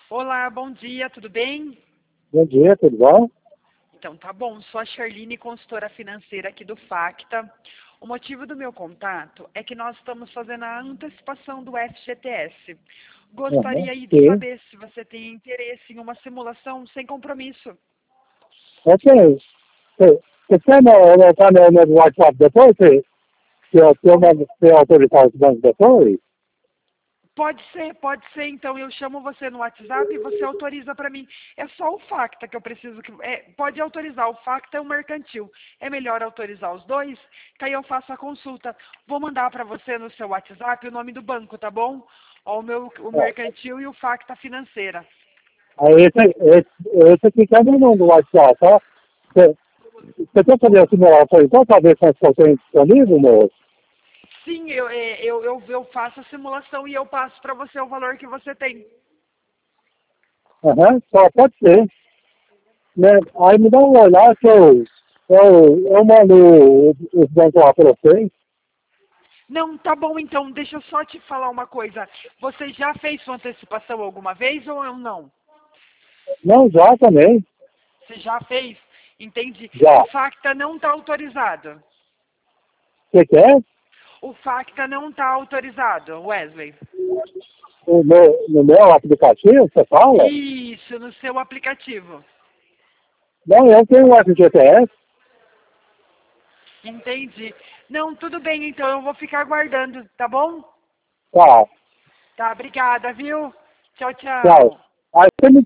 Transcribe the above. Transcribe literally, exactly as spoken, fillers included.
Olá, bom dia, tudo bem? Bom dia, tudo bom? Então tá bom, sou a Charline, consultora financeira aqui do Facta. O motivo do meu contato é que nós estamos fazendo a antecipação do F G T S. Uhum, Gostaria aí de sim. saber se você tem interesse em uma simulação sem compromisso. Ok. Você você quer no, no, tá no, no WhatsApp depois? Se, se, eu, se eu Como? mando se eu autorizar os bancos depois? Pode ser, pode ser, então eu chamo você no WhatsApp e você autoriza para mim. É só o Facta que eu preciso que. É, pode autorizar, o Facta é o mercantil. É melhor autorizar os dois, que aí eu faço a consulta. Vou mandar para você no seu WhatsApp o nome do banco, tá bom? Ó, o meu, o É. mercantil e o Facta financeira. Aí esse, esse, esse aqui que é meu nome do WhatsApp, tá? Você, você quer fazer a simulação então para ver quanto eu tenho disponível, moço? Sim, eu, é, eu, eu, eu faço a simulação e eu passo para você o valor que você tem. Aham, só pode ser. Né? Aí me dá uma olhada que eu, eu, eu mando os, os bancos lá para vocês. Não, tá bom então, deixa eu só te falar uma coisa. Você já fez sua antecipação alguma vez ou não? Não, já também. Você já fez? Entendi. O Já. Facta não está autorizado. Você quer? O Facta não está autorizado, Wesley. No meu, no meu aplicativo, você fala? Isso, no seu aplicativo. Não, eu tenho um F G T S. Entendi. Não, tudo bem, então eu vou ficar aguardando, tá bom? Tá, Tá, obrigada, viu? Tchau, tchau. tchau. Aí você me